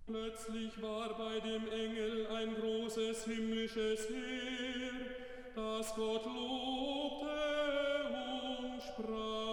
Plötzlich war bei dem Engel ein großes himmlisches Heer, das Gott lobte und sprach: